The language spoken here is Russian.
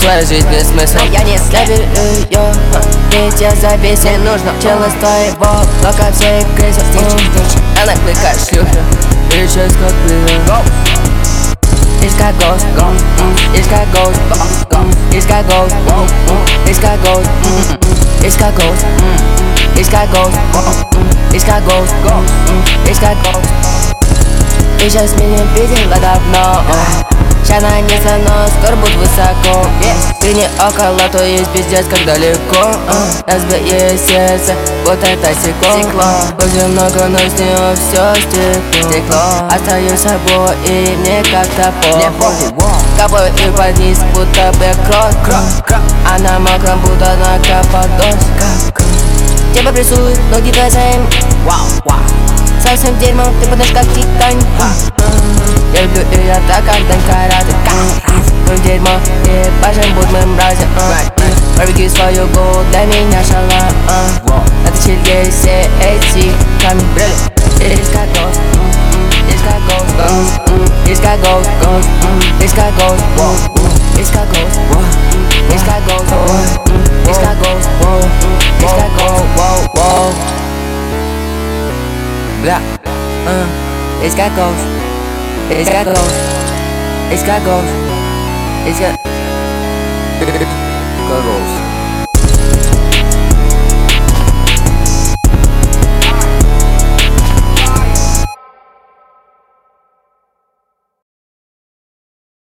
твоя жизнь без смысла. Я не слабее ее, ведь я завис. Мне нужно чело с твоего блока всех крысов. Она кликает шлюха, и сейчас как блин. It's got ghost, it's got ghost, it's got ghost, it's got ghost, it's got ghost, it's got ghost, it's got ghost, it's got ghost. Ты сейчас меня видела давно, ща нанесла, но скоро будет высоко. Ты не около, то есть пиздец как далеко. Разбей сердце, вот это стекло. Очень много, но с него все стекло. Остаюсь собой, и мне как-то похуй. Капаю и под низ, будто бы кровь. А на мокром, будто на Каппадокии. Тебя прессуют, ноги двоим. Совсем дерьмо, ты подашь как титань. Я люблю ее так, как дань карате. Мы в дерьмо, и пашем, будь мы мрази. Пробеги свою голову, для меня шалом. Натащили ей все эти камни. It's got ghost, it's got ghost, it's got ghost, it's got ghost, it's got ghost, it's got ghost, it's got ghost, it's got ghost. Blah, it's got ghost, it's got ghost, it's got ghost, it's got ghost.